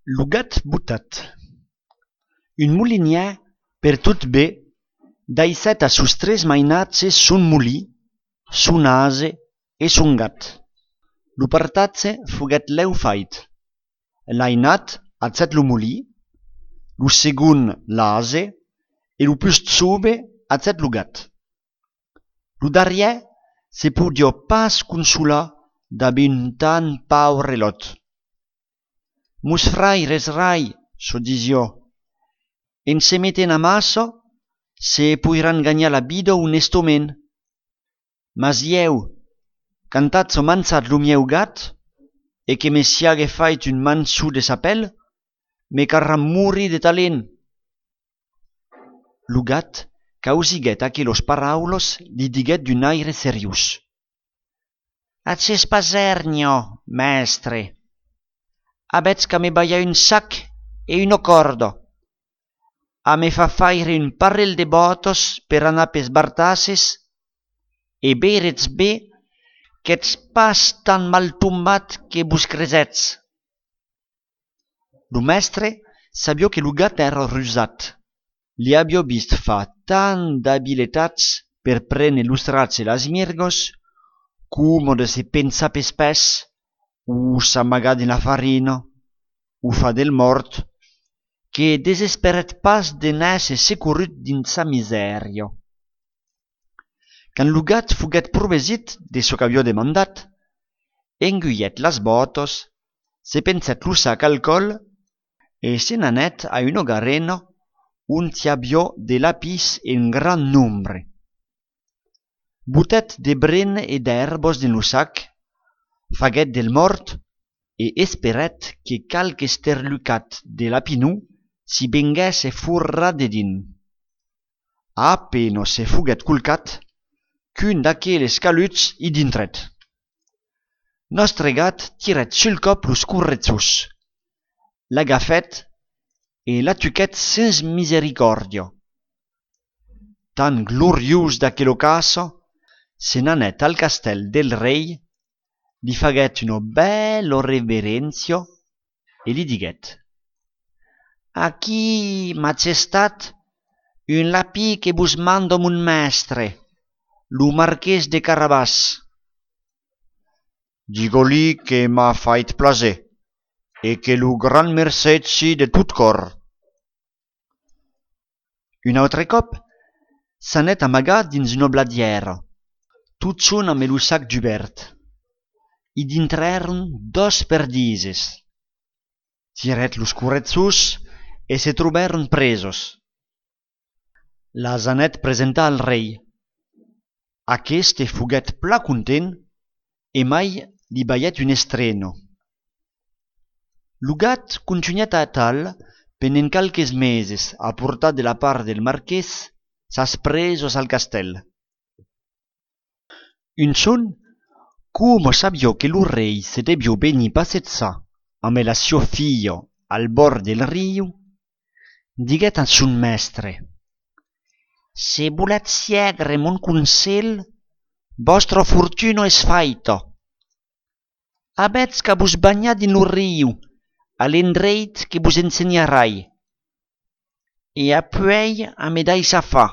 Lugat butat. Un molinier per tot bé daisset a sus tres mainazes sun molí, sun ase e sun gat. Lu partatze fuguet leu fait. L'ainat atzet lu molí, lu segun l'ase e lu plus zube atzet lu gat. Lu darrièr se podio pas consolar d'aver un tan paure lot. Mus fraires rai, so disio, en se meten a masso, se poiran gagnar la vida honestament. Mas ieu, cantat so manzat lu mieu gat, e que me siague fait un mansu de sapel, me carra muri de talent. Lu gat, causiguet aquelos paraulos, li diguet d'un aire serius. Aces pasernio, mestre. Abets qu'a me baia un sac e un cordo. A me fa faire un parrel de botos per anar pes bartasses e beretz bé qu'ets pas tan mal tombat que vos cresetz. Lo mestre sabio que lo gat era rusat. Li abbio vist fa tan d'habilitats per prene lustrats e las mirgos, como de se pensa pes pes, u s'amaga din la farina, u fa del mort, que desesperet pas de n'èsser securut dins sa miseria. Quand lo gat fuguet provesit de so qu'aviò demandat, enguiet las botos, se penset lo sac al col e se n'anet a un ogareno unt i aviò de lapis en gran nombre. Butet de bren e d'erbos din lo sac, faguet del mort e esperet que calque sterlucat de lapinù si venguesse furra de din. Appeno se fuguet culcat, qu'un d'aqueles caluts i dintret. Nostre gat tiret sul cop los currezus, l'agafet e la tuquet sens misericordia. Tan glorius d'aquel caso, se n'anet al castell del rei, li faguet una bella reverenzia e li diguet: «Aquí, majestat, un lapi que vos mando mon mestre, lo marquès de Carabàs.» «Digo-li que m'a fait plaser, e que lo gran mercetsi de tot cor.» Un autre cop, s'anet amagat dins una bladiera, tot son amb lo sac d'Hubert. I dintrèron dos perdises. Tiret los currezus e se trobèron presos. Las anet presentar al rei. Aqueste fuguet pla content e mai li baiet un estreno. Lo gat continuèt a tal pendent calques meses a portar de la part del marquès sas presos al castell. Un son, como sabiò que lo rei se debiò venir passezzar amb la sua filla al bord del riu, diguet a son mestre: «Se voletz siegre mon consell, vostra fortuna es faita. Abetz qu'a vos bagnat din lo riu, a l'endreit que vos ensenyarai, e apuei a me dai sa fa.»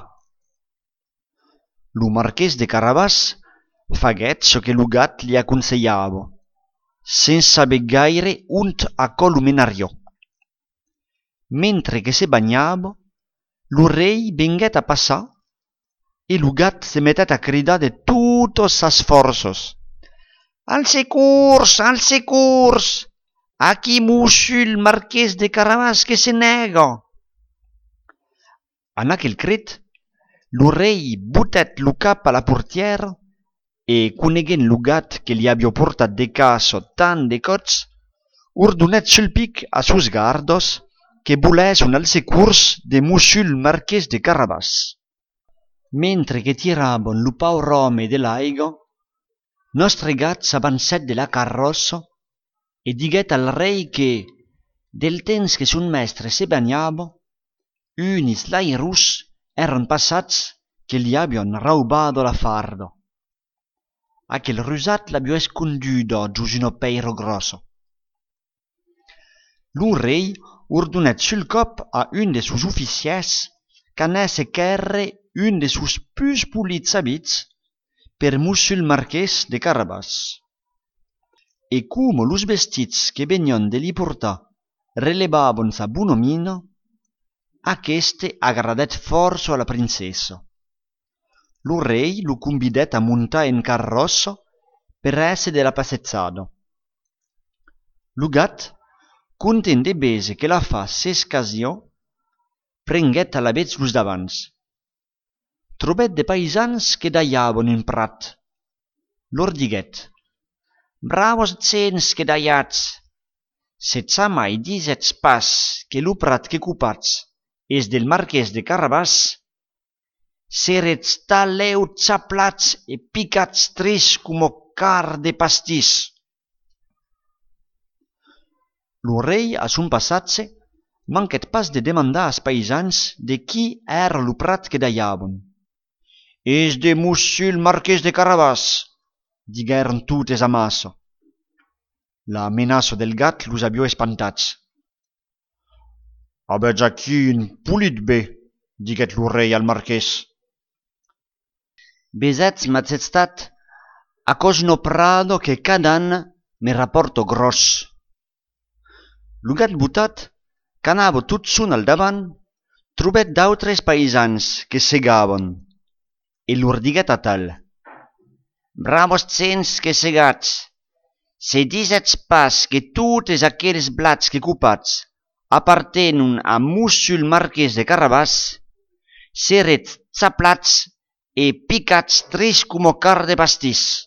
Lo marquès de Carabàs faguet so que lo gat li aconseiava, sens saber gaire ont a co lo menariò. Mentre que se bagnava, lo rei venguet a passar e lo gat se mettet a cridar de totes sas forços: «Al securs! Al securs! Aquí monsieur el marquès de Carabàs que se nega!» En aquel crit, lo rei butet lo cap a la portiera e, coneguent lo gat que li aviò portat de caso tant de cots, ordonet sul pic a sos gardos que volesson al securs de monsieur el marquès de Carabàs. Mentre que tiraban lo pauvre home de l'aiga, nostre gat s'avancèt de la carrossa e diguet al rei que, del temps que son mestre se bagnava, unis lairus eran passats que li avion raubado la farda. Aquel rusat l'aviò esconduda gius una peira grossa. Lo rei ordonèt sul cop a un de sus oficiers qu'anèsse quèrre un de sus pus polits habits per Monsieur Marquès de Carabas. E como los vestits que venion de li portar relevavon sa bonomina, aqueste agradèt força a la princessa. Lo rei lo convidèt a montar en carrossa per èsser de la passezzada. Lo gat, content de bese que la fa s'escasion, prenguèt alavetz los davants. Trobèt de paisans que daiavon un prat. Lor diguèt: «Bravos gens que daiatz! Setz mai disètz pas que lo prat que copatz és del marquès de Carabas? Seretz talèu chaplats e picats tris como car de pastís!» Lo rei, a son passatge, manquèt pas de demandar als paisans de qui era lo prat que daiavon. «És de Monsieur Marquès de Carabas», diguèron totes amassa. La menaça del gat los aviò espantats. «Avètz aquí un polit bé», diguèt lo rei al marquès. «Besetz m'atz estat a cos no prado que cada an me rapporto gros». Lo gat botat, qu'anava tot son al davant, trobèt d'autres paisans que segavon, e lor diguèt a tal: «Bravos gens que segatz! Se disètz pas que totes aqueles blats que copatz apartenon a Monsieur Marquès de Carabas, seretz chaplats e picats tris como car de pastís!»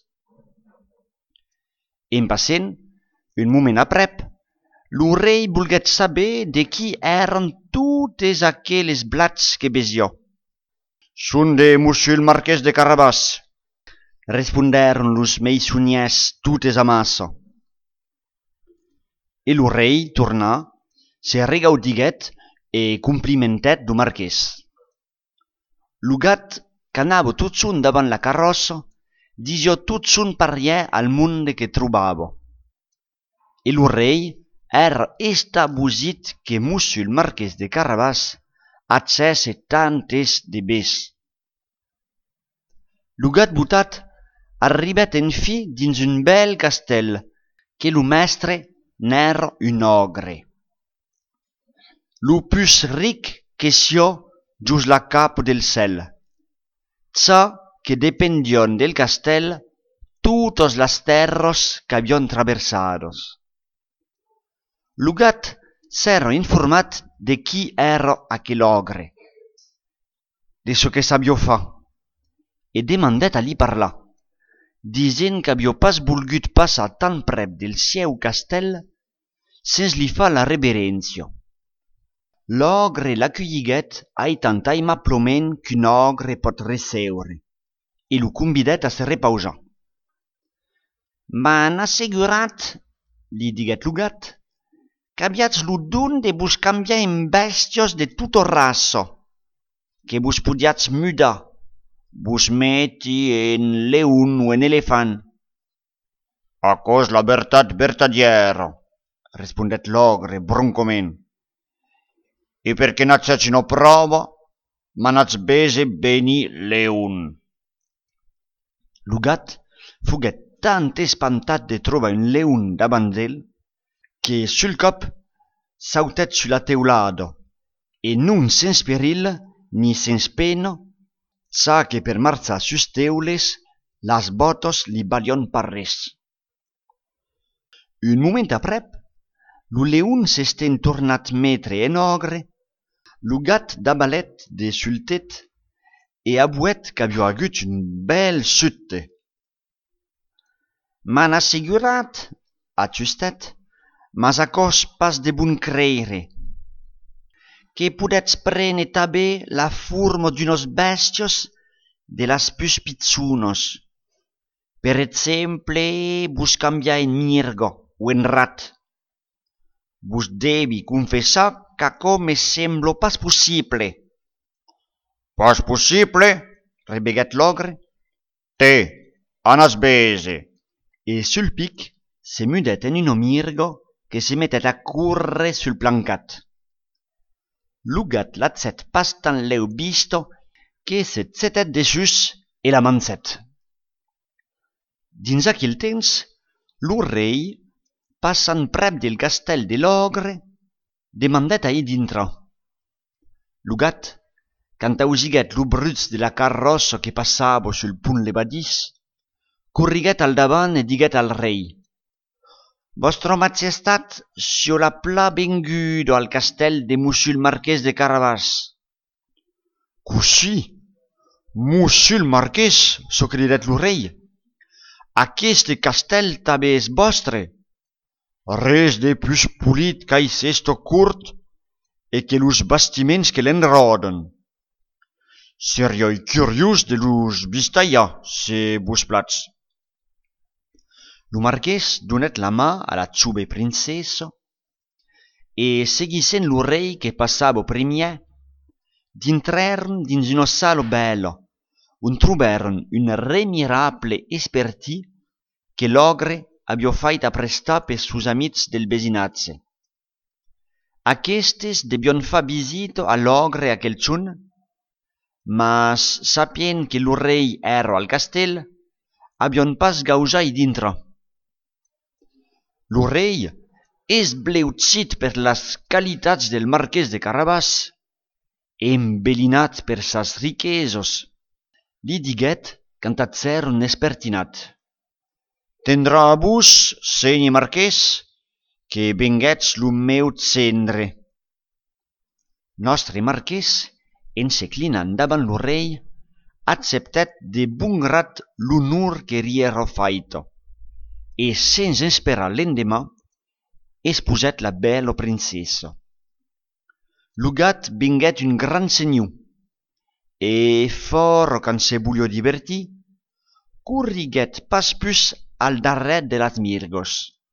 En passant, un moment aprèp, lo rei volguèt saber de qui èran totes aqueles blats que besio. «Son de Monsieur Marquès de Carabas», respondèron los meisonièrs totes amassa. E lo rei tornà, se regaudiguèt e complimentèt do marquès. Lo gat, qu'anava tot son davant la carrossa, disio tot son parièr al monde que trobava. E lo rei era estabosit que Monsieur Marquès de Carabas accèsse tantes de bés. Lo gat botat arribèt en fi dins un bel castèl que lo mestre n'èra un ogre. Lo pus ric que sió jos la cap del cel, ça que dependion del castèl totes las terres qu'avion traversados. Lo gat s'èra informat de qui era aquel ogre, de çò que s'aviò fa, e demandèt a li parlar, dient qu'aviò pas volgut passar tan prep del sieu castèl sens li fa la reverència. L'ogre l'aculliguèt aitant aimablement qu'un ogre pot receure, e lo convidèt a se repausar. «M'an assegurat», li diguèt lo gat, «qu'aviatz lo don de vos cambiar en bèstios de tota raça, que vos podiatz mudar, vos metti en leon o en elefant.» «Aquós la vertat vertadièra», respondèt l'ogre broncament. «E perque n'atzètz una prova, m'anatz bese venir leon.» Lo gat foguèt tant espantat de trobar un leon davant d'el, que sul cop sautèt sur la teulada, e non sens perill ni sens pena, ça que per marchar sus teules las botas li valion pas res. Un moment aprèp, lo leon s'esten tornat metre en ogre, lo gat dabalèt de sul tet e abuèt qu'aviò agut un bel sutte. «M'an assegurat», ajustèt, «mas aquós pas de bon creire, que podetz prendre tanben la forma d'unos bèstios de las pus pitzonos, per exemple vos cambiar en mirga o en rat. Vos devi confessar qu'aquò me sembla pas possible.» «Pas possible?» rebeguèt l'ogre. «Té, anas bese!» E sul pic se mudèt en una mirga que se mettait à courir sul plancat. Lugat l'atzet pas tan leu visto que se zetet de sus e la manzet. Dins aquel temps, lo rei, passant prep del castell de l'ogre, demandet a ir dintra. Lugat, quand ausiguet lo bruts de la carrossa que passava sul punt levadís, corriguet al davant e diguet al rei: «Vostra Majestat, si la pla vengudo al castell de Monsieur Marquès de Carabàs». «Così, Monsieur Marquès», so cridet lo rei, «aquest castell tanben és vostre? Res de plus polit qu'ais esto curt e que los bastiments que l'enroden. Serioi curiós de los vistallar, se vos plats». Lo marquès donet la mà a la jove princessa e seguissent lo rei que passava primièr, dintrèron dins una sala bella, on trobèron un remirable esperti que l'ogre aviá fait aprestar per sos amics del vesinatge. Aquestes debion far visita a l'ogre aquel chun, mas sapient que lo rei era al castell, avion pas gausai dintra. Lo rei, esbleucit per las qualitats del marquès de Carabàs, embellinat per sas riquesos, li diguet quand atzèron espertinat: «Tendrà a vos, senye marquès, que venguetz lo meu cendre». Nostre marquès, en se clinant davant lo rei, acceptèt de bon grat l'onor que li era faita, e sens esperar l'endemà, esposèt la bella princessa. Lugat venguèt un gran senhor, e fòra quand se volia divertir, corriguet pas pus al darrèr de las mirgos.